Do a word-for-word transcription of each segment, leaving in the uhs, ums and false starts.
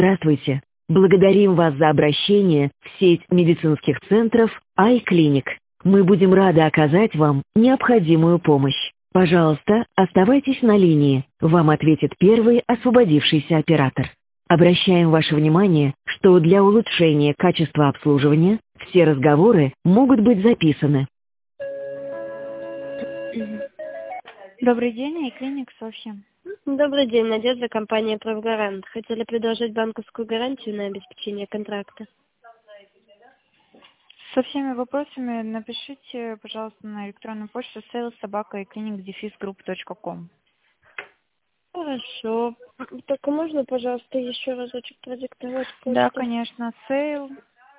Здравствуйте. Благодарим вас за обращение в сеть медицинских центров iClinic. Мы будем рады оказать вам необходимую помощь. Пожалуйста, оставайтесь на линии. Вам ответит первый освободившийся оператор. Обращаем ваше внимание, что для улучшения качества обслуживания все разговоры могут быть записаны. Добрый день, iClinic, Софья. Добрый день, Надежда, компания «Правгарант». Хотели предложить банковскую гарантию на обеспечение контракта. Со всеми вопросами напишите, пожалуйста, на электронную почту sales собака iClinic дефис групп точка ком. Хорошо. Только можно, пожалуйста, еще разочек продиктовать почту? Да, конечно. Sale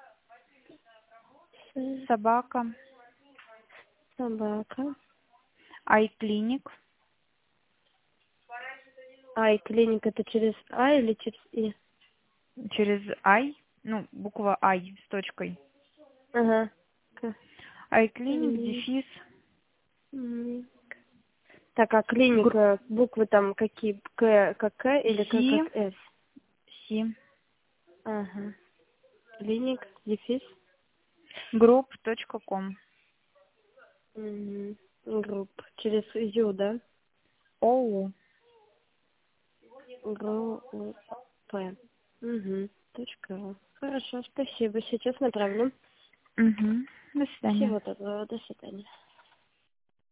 собака Собака. iClinic. iClinic это через А или через И? Через I, ну, буква I с точкой. Ага. iClinic дефис. М. Так, а клиника, буквы там какие? К как К или К как С? Си. Ага. Клиник, дефис. групп точка ком. Угу. Групп. Через Ю, да? ОУ. Групп. Угу. Точка ру. Хорошо, спасибо. Сейчас направлю. Угу. До свидания. Всего доброго. До свидания.